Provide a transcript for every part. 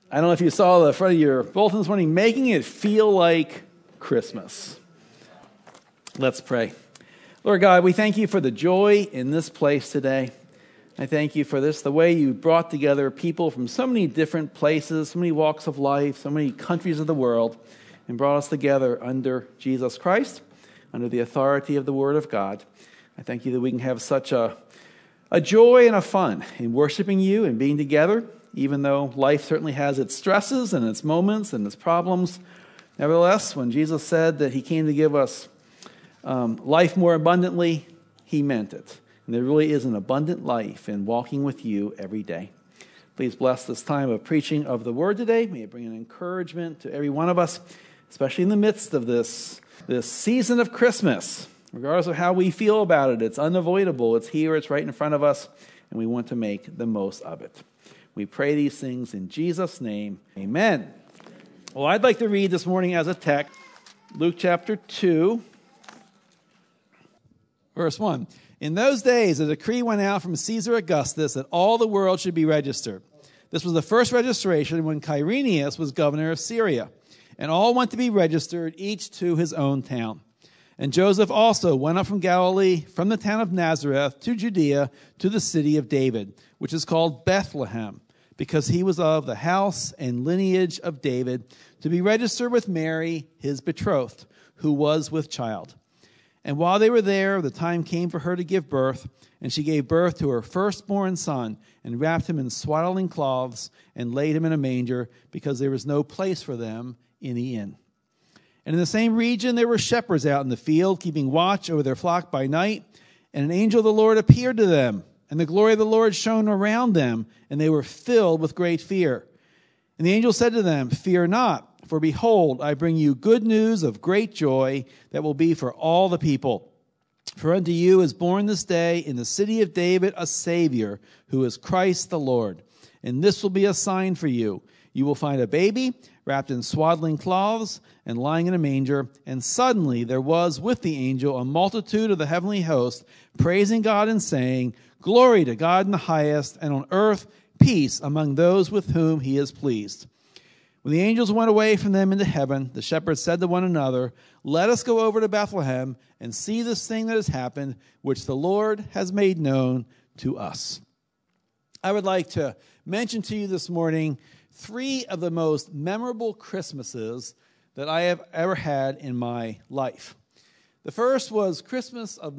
I don't know if you saw the front of your bulletin this morning, making it feel like Christmas. Let's pray. Lord God, we thank you for the joy in this place today. I thank you for this, the way you brought together people from so many different places, so many walks of life, so many countries of the world, and brought us together under Jesus Christ, under the authority of the Word of God. I thank you that we can have such a joy and a fun in worshiping you and being together, even though life certainly has its stresses and its moments and its problems. Nevertheless, when Jesus said that he came to give us life more abundantly, he meant it. And there really is an abundant life in walking with you every day. Please bless this time of preaching of the word today. May it bring an encouragement to every one of us, especially in the midst of this season of Christmas. Regardless of how we feel about it, it's unavoidable. It's here, it's right in front of us, and we want to make the most of it. We pray these things in Jesus' name. Amen. Well, I'd like to read this morning as a text, Luke chapter 2, verse 1. In those days, a decree went out from Caesar Augustus that all the world should be registered. This was the first registration when Quirinius was governor of Syria, and all went to be registered, each to his own town. And Joseph also went up from Galilee, from the town of Nazareth, to Judea, to the city of David, which is called Bethlehem, because he was of the house and lineage of David, to be registered with Mary, his betrothed, who was with child. And while they were there, the time came for her to give birth, and she gave birth to her firstborn son, and wrapped him in swaddling cloths, and laid him in a manger, because there was no place for them in the inn. And in the same region there were shepherds out in the field, keeping watch over their flock by night, and an angel of the Lord appeared to them, and the glory of the Lord shone around them, and they were filled with great fear. And the angel said to them, "Fear not, for behold, I bring you good news of great joy that will be for all the people. For unto you is born this day in the city of David a Savior, who is Christ the Lord. And this will be a sign for you. You will find a baby wrapped in swaddling cloths and lying in a manger." And suddenly there was with the angel a multitude of the heavenly host, praising God and saying, "Glory to God in the highest, and on earth peace among those with whom he is pleased." When the angels went away from them into heaven, the shepherds said to one another, "Let us go over to Bethlehem and see this thing that has happened, which the Lord has made known to us." I would like to mention to you this morning 3 of the most memorable Christmases that I have ever had in my life. The first was Christmas of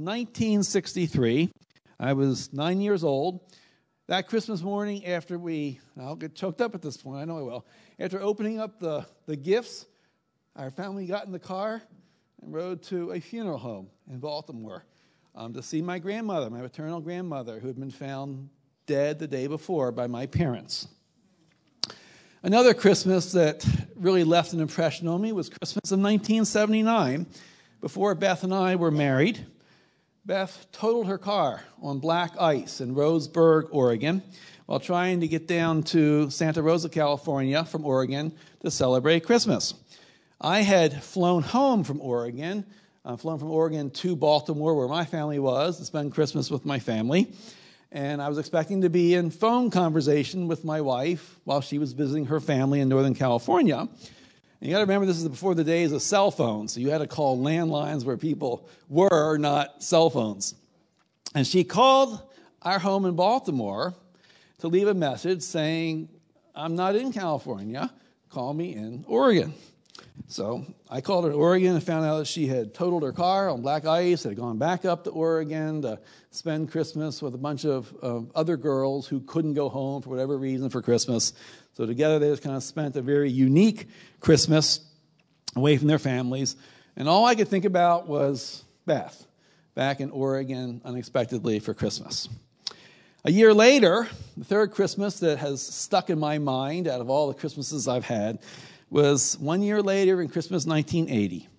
1963. I was 9 years old. That Christmas morning after I'll get choked up at this point, I know I will. After opening up the gifts, our family got in the car and rode to a funeral home in Baltimore to see my grandmother, my maternal grandmother, who had been found dead the day before by my parents. Another Christmas that really left an impression on me was Christmas of 1979. Before Beth and I were married, Beth totaled her car on black ice in Roseburg, Oregon, while trying to get down to Santa Rosa, California from Oregon to celebrate Christmas. I had flown home from Oregon, to Baltimore, where my family was, to spend Christmas with my family. And I was expecting to be in phone conversation with my wife while she was visiting her family in Northern California. And you got to remember, this is before the days of cell phones, so you had to call landlines where people were, not cell phones. And she called our home in Baltimore to leave a message saying, "I'm not in California, call me in Oregon." So I called her in Oregon and found out that she had totaled her car on black ice, had gone back up to Oregon to spend Christmas with a bunch of other girls who couldn't go home for whatever reason for Christmas. So together they just kind of spent a very unique Christmas away from their families. And all I could think about was Beth back in Oregon unexpectedly for Christmas. A year later, the third Christmas that has stuck in my mind out of all the Christmases I've had was 1 year later in Christmas 1980,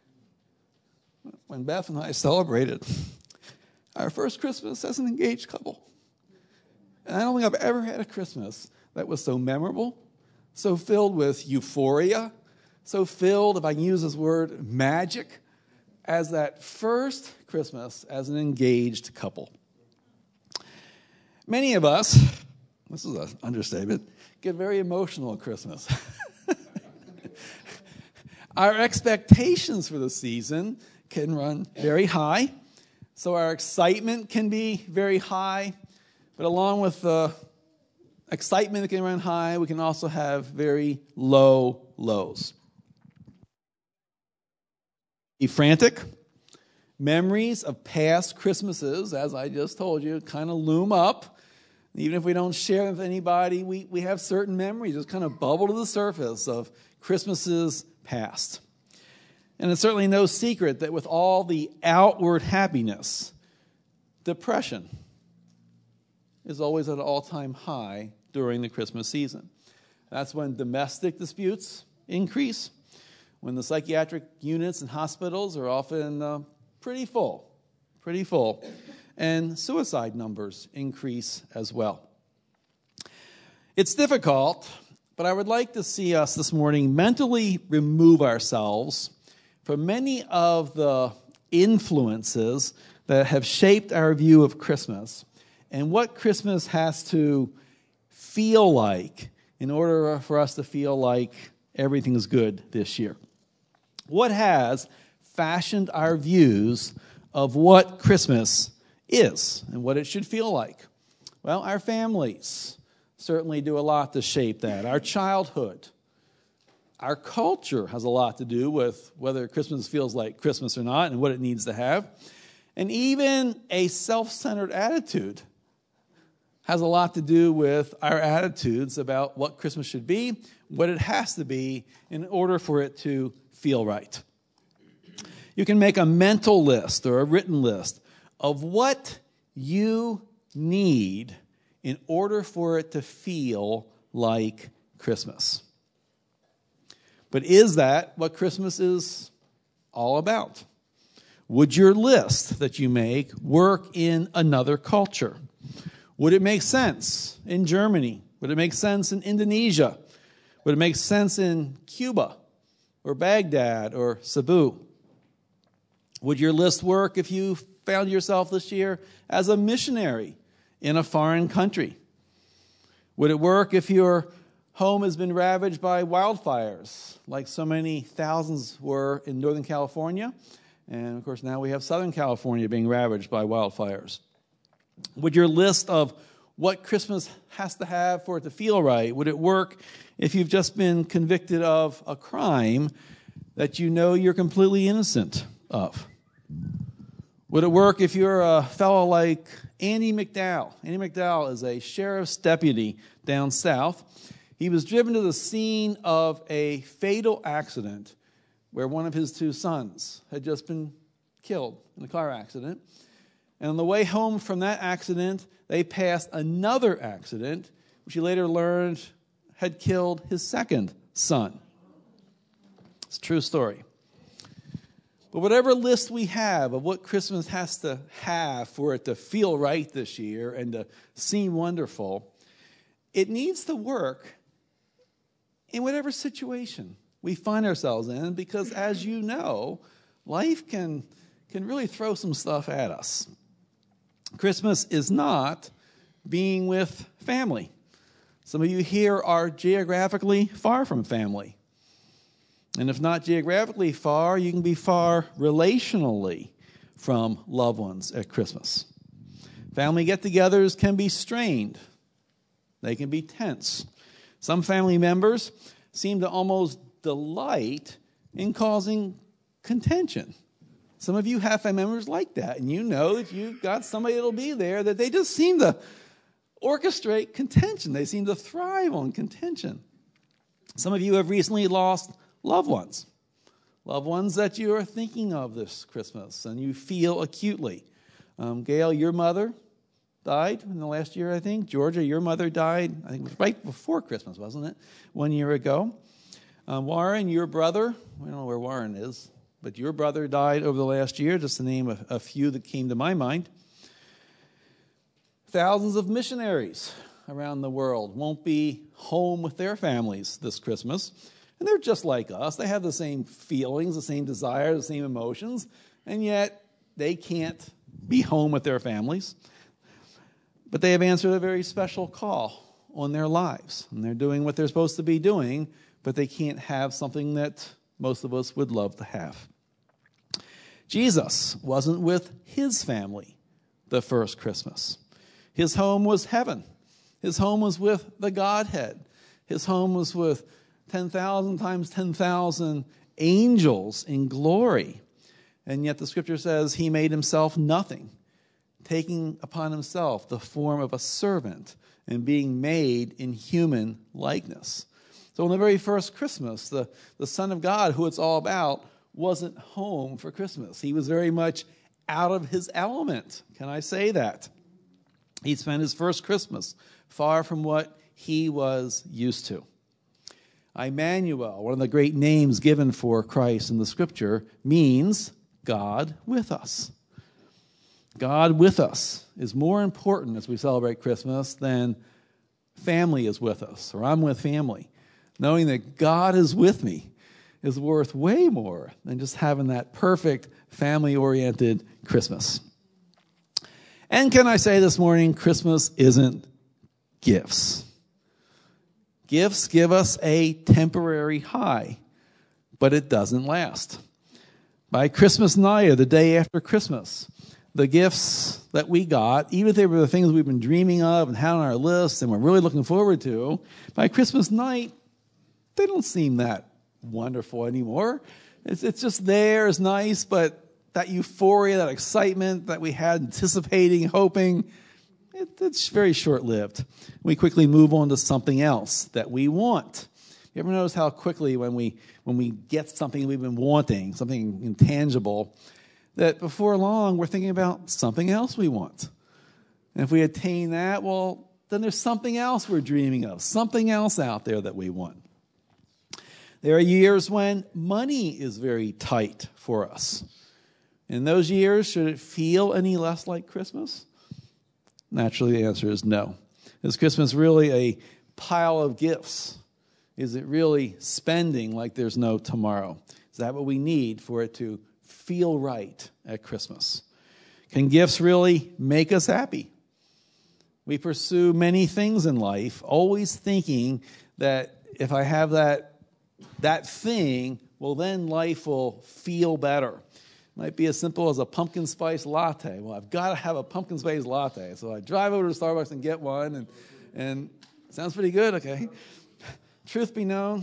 when Beth and I celebrated our first Christmas as an engaged couple. And I don't think I've ever had a Christmas that was so memorable, so filled with euphoria, so filled, if I can use this word, magic, as that first Christmas as an engaged couple. Many of us, this is an understatement, get very emotional at Christmas. Our expectations for the season can run very high, so our excitement can be very high, but along with the excitement that can run high, we can also have very low lows. Be frantic. Memories of past Christmases, as I just told you, kind of loom up. Even if we don't share them with anybody, we have certain memories that kind of bubble to the surface of Christmases past. And it's certainly no secret that with all the outward happiness, depression is always at an all-time high during the Christmas season. That's when domestic disputes increase, when the psychiatric units and hospitals are often pretty full, and suicide numbers increase as well. It's difficult, but I would like to see us this morning mentally remove ourselves from many of the influences that have shaped our view of Christmas and what Christmas has to feel like in order for us to feel like everything's good this year. What has fashioned our views of what Christmas is and what it should feel like? Well, our families certainly do a lot to shape that. Our childhood, our culture has a lot to do with whether Christmas feels like Christmas or not and what it needs to have. And even a self-centered attitude has a lot to do with our attitudes about what Christmas should be, what it has to be in order for it to feel right. You can make a mental list or a written list of what you need in order for it to feel like Christmas. But is that what Christmas is all about? Would your list that you make work in another culture? Would it make sense in Germany? Would it make sense in Indonesia? Would it make sense in Cuba or Baghdad or Cebu? Would your list work if you found yourself this year as a missionary in a foreign country? Would it work if your home has been ravaged by wildfires, like so many thousands were in Northern California? And, of course, now we have Southern California being ravaged by wildfires. Would your list of what Christmas has to have for it to feel right, would it work if you've just been convicted of a crime that you know you're completely innocent of? Would it work if you're a fellow like Andy McDowell? Andy McDowell is a sheriff's deputy down south. He was driven to the scene of a fatal accident where one of his two sons had just been killed in a car accident. And on the way home from that accident, they passed another accident, which he later learned had killed his second son. It's a true story. But whatever list we have of what Christmas has to have for it to feel right this year and to seem wonderful, it needs to work in whatever situation we find ourselves in, because as you know, life can really throw some stuff at us. Christmas is not being with family. Some of you here are geographically far from family. And if not geographically far, you can be far relationally from loved ones at Christmas. Family get-togethers can be strained. They can be tense. Some family members seem to almost delight in causing contention. Some of you have family members like that, and you know that you've got somebody that'll be there that they just seem to orchestrate contention. They seem to thrive on contention. Some of you have recently lost loved ones that you are thinking of this Christmas, and you feel acutely. Gail, your mother died in the last year, I think. Georgia, your mother died, I think it was right before Christmas, wasn't it? 1 year ago. Warren, your brother, we don't know where Warren is, but your brother died over the last year, just to name a few that came to my mind. Thousands of missionaries around the world won't be home with their families this Christmas. And they're just like us. They have the same feelings, the same desires, the same emotions, and yet they can't be home with their families. But they have answered a very special call on their lives. And they're doing what they're supposed to be doing, but they can't have something that most of us would love to have. Jesus wasn't with his family the first Christmas. His home was heaven. His home was with the Godhead. His home was with 10,000 times 10,000 angels in glory. And yet the scripture says he made himself nothing, taking upon himself the form of a servant and being made in human likeness. So on the very first Christmas, the Son of God, who it's all about, wasn't home for Christmas. He was very much out of his element. Can I say that? He spent his first Christmas far from what he was used to. Immanuel, one of the great names given for Christ in the scripture, means God with us. God with us is more important as we celebrate Christmas than family is with us, or I'm with family. Knowing that God is with me is worth way more than just having that perfect family-oriented Christmas. And can I say this morning, Christmas isn't gifts. Gifts give us a temporary high, but it doesn't last. By Christmas night or the day after Christmas, the gifts that we got, even if they were the things we've been dreaming of and had on our list and we're really looking forward to, by Christmas night, they don't seem that wonderful anymore. It's just there, it's nice, but that euphoria, that excitement that we had anticipating, hoping, it's very short-lived. We quickly move on to something else that we want. You ever notice how quickly when we get something we've been wanting, something intangible, that before long we're thinking about something else we want. And if we attain that, well, then there's something else we're dreaming of, something else out there that we want. There are years when money is very tight for us. In those years, should it feel any less like Christmas? Naturally, the answer is no. Is Christmas really a pile of gifts? Is it really spending like there's no tomorrow? Is that what we need for it to feel right at Christmas? Can gifts really make us happy? We pursue many things in life, always thinking that if I have that thing, well, then life will feel better. It might be as simple as a pumpkin spice latte. Well, I've got to have a pumpkin spice latte. So I drive over to Starbucks and get one, and it sounds pretty good, okay? Truth be known,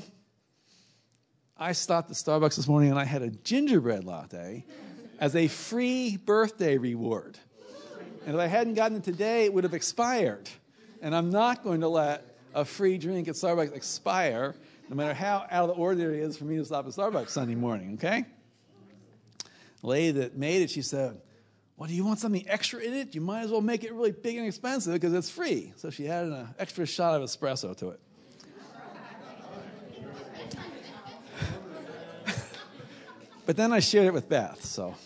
I stopped at Starbucks this morning and I had a gingerbread latte as a free birthday reward. And if I hadn't gotten it today, it would have expired. And I'm not going to let a free drink at Starbucks expire, no matter how out of the ordinary it is for me to stop at Starbucks Sunday morning, okay? The lady that made it, she said, well, do you want something extra in it? You might as well make it really big and expensive because it's free. So she added an extra shot of espresso to it. But then I shared it with Beth, so.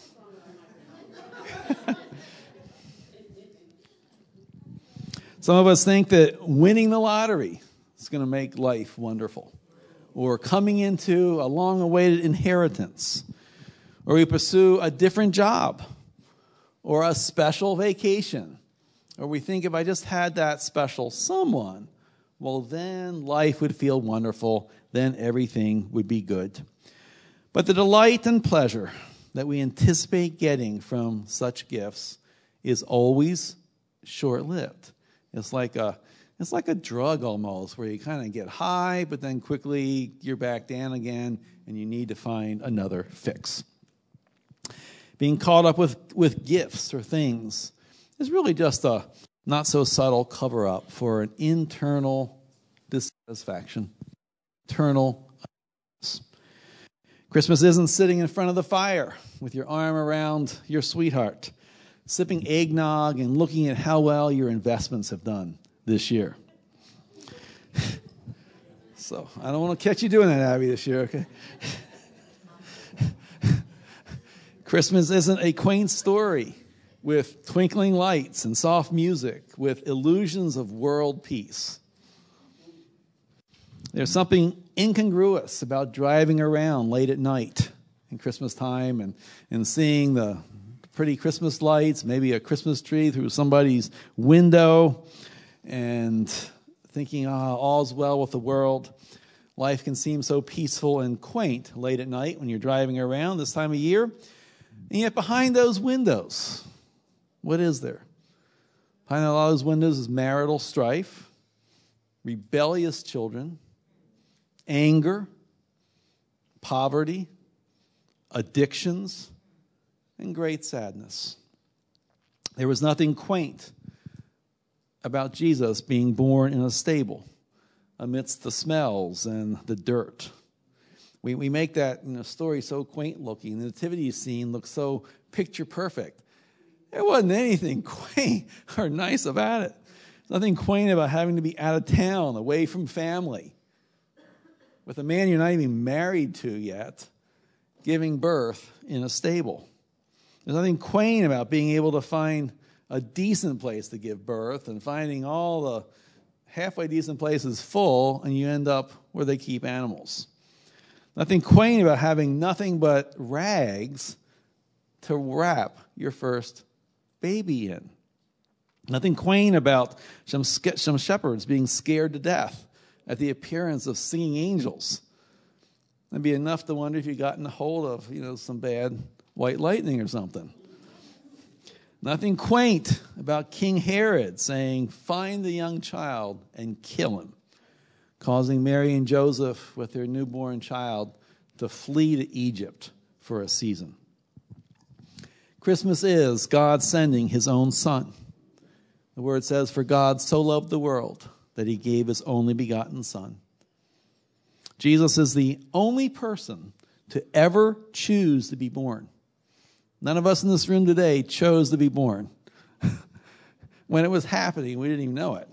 Some of us think that winning the lottery is going to make life wonderful, or coming into a long-awaited inheritance, or we pursue a different job, or a special vacation, or we think if I just had that special someone, well, then life would feel wonderful, then everything would be good. But the delight and pleasure that we anticipate getting from such gifts is always short-lived. It's like a drug almost, where you kind of get high, but then quickly you're back down again, and you need to find another fix. Being caught up with gifts or things is really just a not-so-subtle cover-up for an internal dissatisfaction, internal unhappiness. Christmas isn't sitting in front of the fire with your arm around your sweetheart, sipping eggnog and looking at how well your investments have done this year. So I don't want to catch you doing that, Abby, this year, okay? Christmas isn't a quaint story with twinkling lights and soft music, with illusions of world peace. There's something incongruous about driving around late at night in Christmas time and seeing the pretty Christmas lights, maybe a Christmas tree through somebody's window, and thinking, all's well with the world. Life can seem so peaceful and quaint late at night when you're driving around this time of year. And yet behind those windows, what is there? Behind a lot of those windows is marital strife, rebellious children, anger, poverty, addictions, and great sadness. There was nothing quaint about Jesus being born in a stable amidst the smells and the dirt. We make that story so quaint looking. The nativity scene looks so picture perfect. There wasn't anything quaint or nice about it. Nothing quaint about having to be out of town, away from family, with a man you're not even married to yet, giving birth in a stable. There's nothing quaint about being able to find a decent place to give birth and finding all the halfway decent places full, and you end up where they keep animals. Nothing quaint about having nothing but rags to wrap your first baby in. Nothing quaint about some shepherds being scared to death at the appearance of singing angels. That'd be enough to wonder if you got in a hold of, some bad white lightning or something. Nothing quaint about King Herod saying, "Find the young child and kill him," causing Mary and Joseph with their newborn child to flee to Egypt for a season. Christmas is God sending his own son. The word says, "For God so loved the world that he gave his only begotten son." Jesus is the only person to ever choose to be born. None of us in this room today chose to be born. When it was happening, we didn't even know it.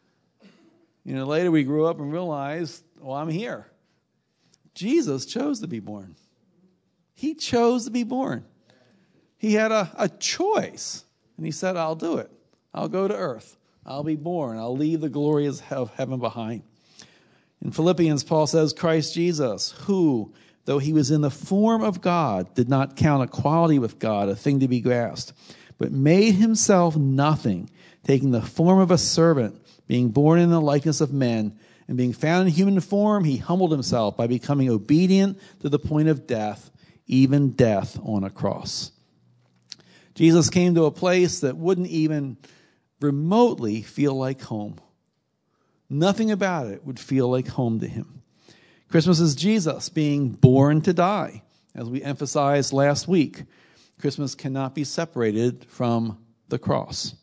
Later we grew up and realized, I'm here. Jesus chose to be born. He chose to be born. He had a choice, and he said, "I'll do it. I'll go to earth. I'll be born. I'll leave the glories of heaven behind." In Philippians, Paul says, "Christ Jesus, who, though he was in the form of God, did not count equality with God a thing to be grasped, but made himself nothing, taking the form of a servant, being born in the likeness of men, and being found in human form, he humbled himself by becoming obedient to the point of death, even death on a cross." Jesus came to a place that wouldn't even remotely feel like home. Nothing about it would feel like home to him. Christmas is Jesus being born to die. As we emphasized last week, Christmas cannot be separated from the cross.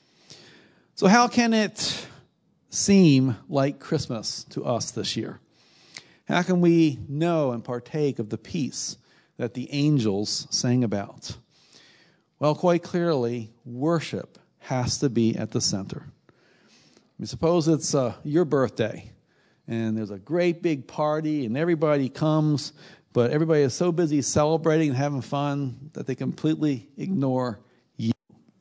So how can it seem like Christmas to us this year? How can we know and partake of the peace that the angels sang about? Well, quite clearly, worship has to be at the center. Suppose it's your birthday, and there's a great big party, and everybody comes, but everybody is so busy celebrating and having fun that they completely ignore you.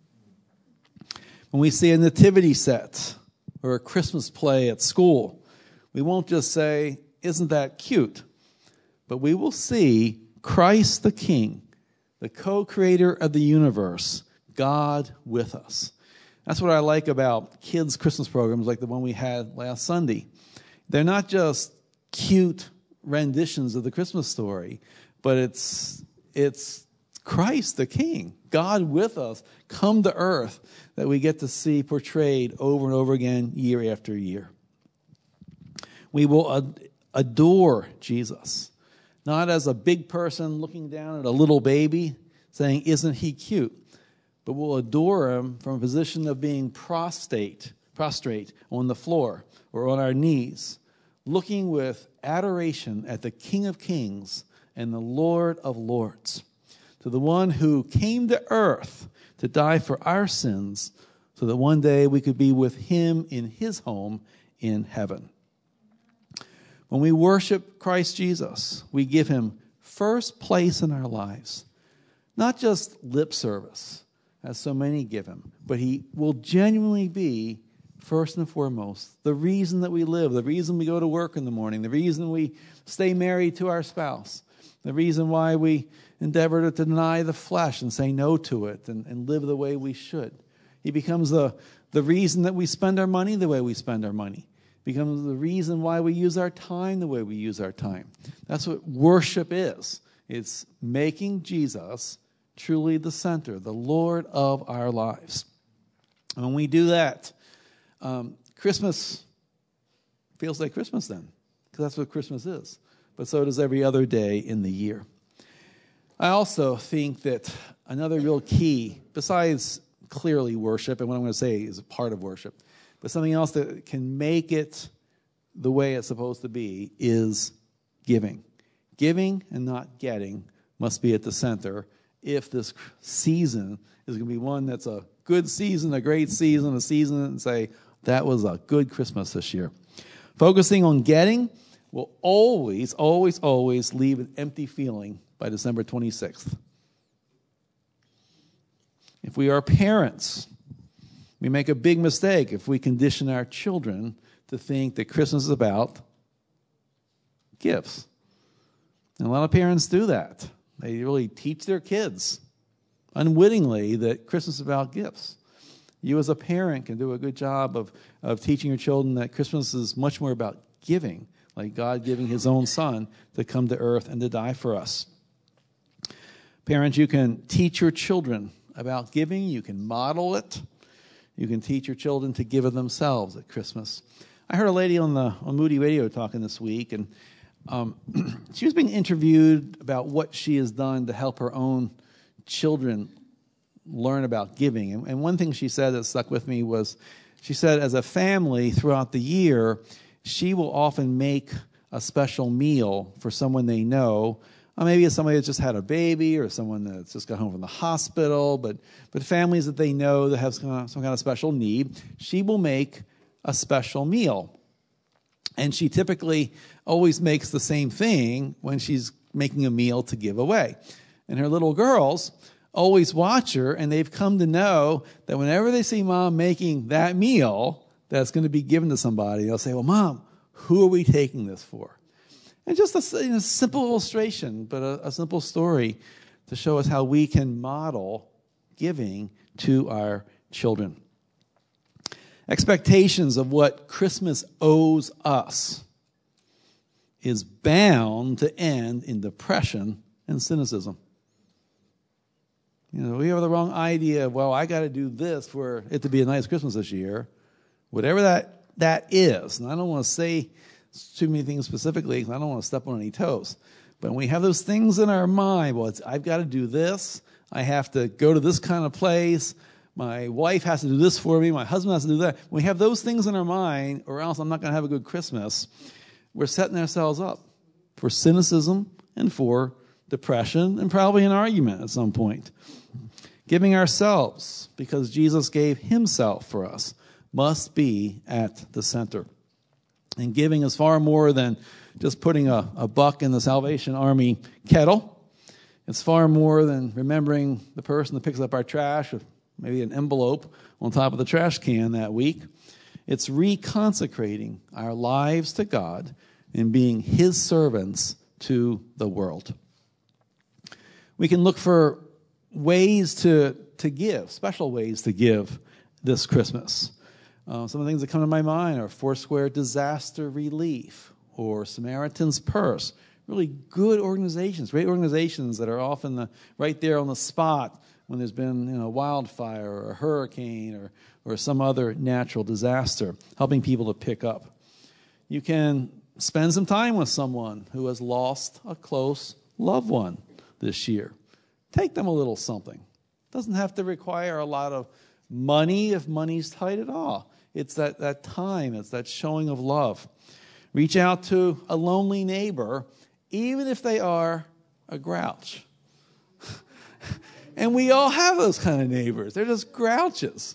When we see a nativity set or a Christmas play at school, we won't just say, "Isn't that cute?" But we will see Christ the King, the co-creator of the universe, God with us. That's what I like about kids' Christmas programs like the one we had last Sunday. They're not just cute renditions of the Christmas story, but it's Christ the King, God with us, come to earth, that we get to see portrayed over and over again, year after year. We will adore Jesus, not as a big person looking down at a little baby saying, "Isn't he cute?" But we'll adore him from a position of being prostrate on the floor or on our knees, looking with adoration at the King of Kings and the Lord of Lords, to the one who came to earth to die for our sins so that one day we could be with him in his home in heaven. When we worship Christ Jesus, we give him first place in our lives, not just lip service, as so many give him, but he will genuinely be first and foremost the reason that we live, the reason we go to work in the morning, the reason we stay married to our spouse, the reason why we endeavor to deny the flesh and say no to it and live the way we should. He becomes the reason that we spend our money the way we spend our money. becomes the reason why we use our time the way we use our time. That's what worship is. It's making Jesus truly the center, the Lord of our lives. And when we do that, Christmas feels like Christmas then, because that's what Christmas is. But so does every other day in the year. I also think that another real key, besides clearly worship, and what I'm going to say is a part of worship, but something else that can make it the way it's supposed to be is giving. Giving and not getting must be at the center if this season is going to be one that's a good season, a great season, a season and say, that was a good Christmas this year. Focusing on getting will always, always, always leave an empty feeling by December 26th. If we are parents, we make a big mistake if we condition our children to think that Christmas is about gifts. And a lot of parents do that. They really teach their kids unwittingly that Christmas is about gifts. You as a parent can do a good job of teaching your children that Christmas is much more about giving, like God giving his own son to come to earth and to die for us. Parents, you can teach your children about giving. You can model it. You can teach your children to give of themselves at Christmas. I heard a lady on Moody Radio talking this week, and she was being interviewed about what she has done to help her own children learn about giving. And one thing she said that stuck with me was, she said as a family throughout the year, she will often make a special meal for someone they know. Maybe it's somebody that's just had a baby or someone that's just got home from the hospital, but families that they know that have some kind of special need, she will make a special meal. And she typically always makes the same thing when she's making a meal to give away. And her little girls always watch her, and they've come to know that whenever they see Mom making that meal that's going to be given to somebody, they'll say, well, Mom, who are we taking this for? And just a simple illustration, but a simple story to show us how we can model giving to our children. Expectations of what Christmas owes us is bound to end in depression and cynicism. We have the wrong idea of, well, I got to do this for it to be a nice Christmas this year. Whatever that is, and I don't want to say too many things specifically because I don't want to step on any toes. But when we have those things in our mind, well, I've got to do this. I have to go to this kind of place. My wife has to do this for me. My husband has to do that. When we have those things in our mind, or else I'm not going to have a good Christmas, we're setting ourselves up for cynicism and for depression and probably an argument at some point. Giving ourselves, because Jesus gave himself for us, must be at the center. And giving is far more than just putting a buck in the Salvation Army kettle. It's far more than remembering the person that picks up our trash with maybe an envelope on top of the trash can that week. It's reconsecrating our lives to God and being his servants to the world. We can look for ways to give, special ways to give this Christmas. Some of the things that come to my mind are Foursquare Disaster Relief or Samaritan's Purse. Really good organizations, great organizations that are often right there on the spot when there's been a wildfire or a hurricane or some other natural disaster, helping people to pick up. You can spend some time with someone who has lost a close loved one this year. Take them a little something. It doesn't have to require a lot of money if money's tight at all. It's that time, it's that showing of love. Reach out to a lonely neighbor, even if they are a grouch. And we all have those kind of neighbors. They're just grouches.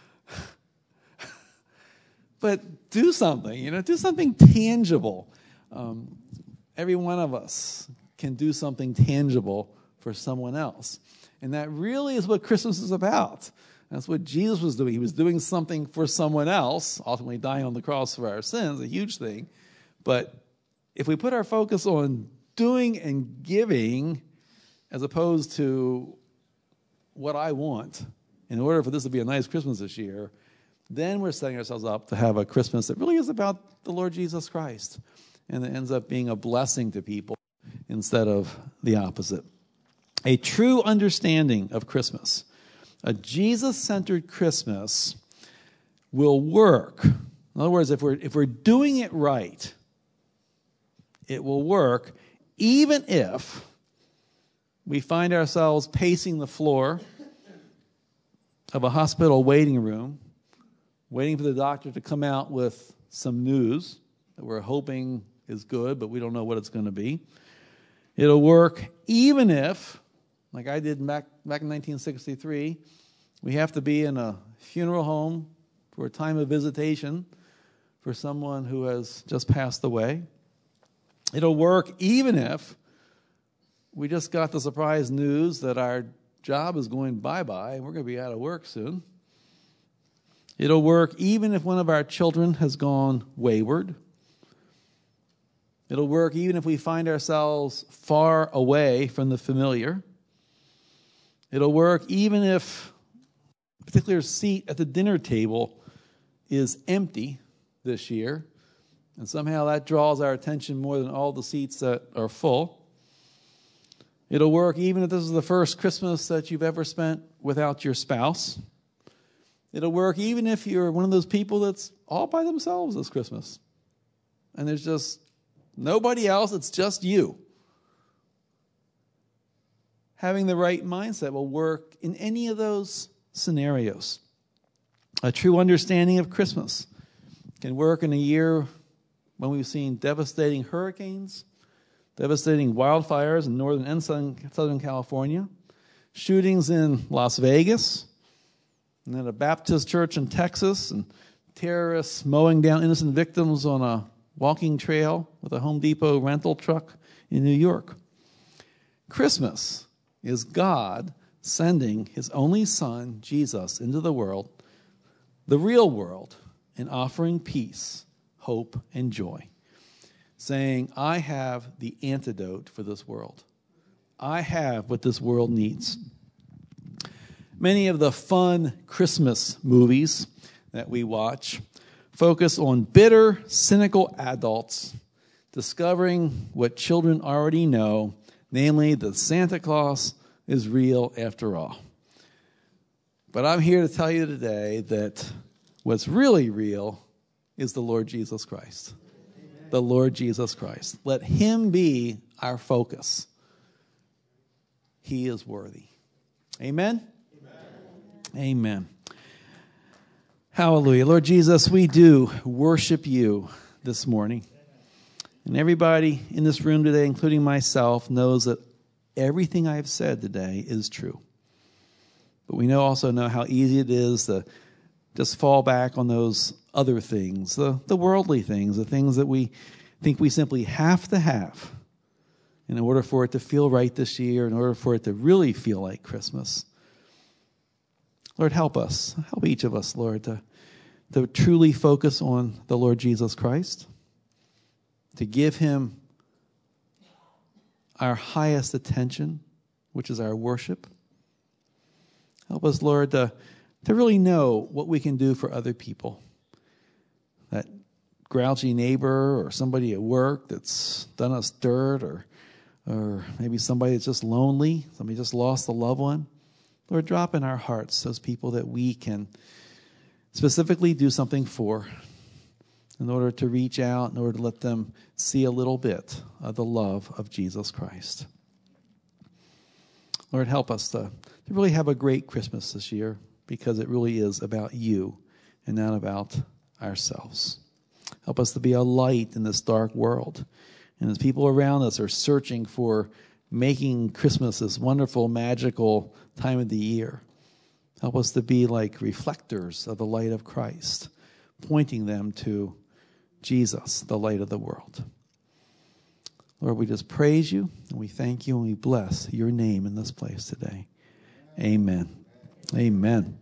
But do something, do something tangible. Every one of us can do something tangible for someone else. And that really is what Christmas is about. That's what Jesus was doing. He was doing something for someone else, ultimately dying on the cross for our sins, a huge thing. But if we put our focus on doing and giving as opposed to what I want in order for this to be a nice Christmas this year, then we're setting ourselves up to have a Christmas that really is about the Lord Jesus Christ, and it ends up being a blessing to people instead of the opposite. A true understanding of Christmas, a Jesus-centered Christmas, will work. In other words, if we're doing it right, it will work even if we find ourselves pacing the floor of a hospital waiting room, waiting for the doctor to come out with some news that we're hoping is good, but we don't know what it's going to be. It'll work even if, like I did back in 1963, we have to be in a funeral home for a time of visitation for someone who has just passed away. It'll work even if we just got the surprise news that our job is going bye-bye and we're going to be out of work soon. It'll work even if one of our children has gone wayward. It'll work even if we find ourselves far away from the familiar. It'll work even if a particular seat at the dinner table is empty this year, and somehow that draws our attention more than all the seats that are full. It'll work even if this is the first Christmas that you've ever spent without your spouse. It'll work even if you're one of those people that's all by themselves this Christmas, and there's just nobody else, it's just you. Having the right mindset will work in any of those scenarios. A true understanding of Christmas can work in a year when we've seen devastating hurricanes, devastating wildfires in northern and southern California, shootings in Las Vegas, and at a Baptist church in Texas, and terrorists mowing down innocent victims on a walking trail with a Home Depot rental truck in New York. Christmas is God sending his only Son, Jesus, into the world, the real world, and offering peace, hope, and joy, saying, I have the antidote for this world. I have what this world needs. Many of the fun Christmas movies that we watch focus on bitter, cynical adults discovering what children already know, namely that Santa Claus is real after all. But I'm here to tell you today that what's really real is the Lord Jesus Christ. Amen. The Lord Jesus Christ. Let him be our focus. He is worthy. Amen? Amen. Amen. Hallelujah. Lord Jesus, we do worship you this morning. And everybody in this room today, including myself, knows that everything I have said today is true. But we also know how easy it is to just fall back on those other things, the worldly things, the things that we think we simply have to have in order for it to feel right this year, in order for it to really feel like Christmas. Lord, help us. Help each of us, Lord, to truly focus on the Lord Jesus Christ, to give him our highest attention, which is our worship. Help us, Lord, to really know what we can do for other people. That grouchy neighbor or somebody at work that's done us dirt, or maybe somebody that's just lonely, somebody just lost a loved one. Lord, drop in our hearts those people that we can specifically do something for in order to reach out, in order to let them see a little bit of the love of Jesus Christ. Lord, help us to really have a great Christmas this year, because it really is about you and not about ourselves. Help us to be a light in this dark world. And as people around us are searching for making Christmas this wonderful, magical time of the year, help us to be like reflectors of the light of Christ, pointing them to Jesus, the light of the world. Lord, we just praise you, and we thank you, and we bless your name in this place today. Amen. Amen.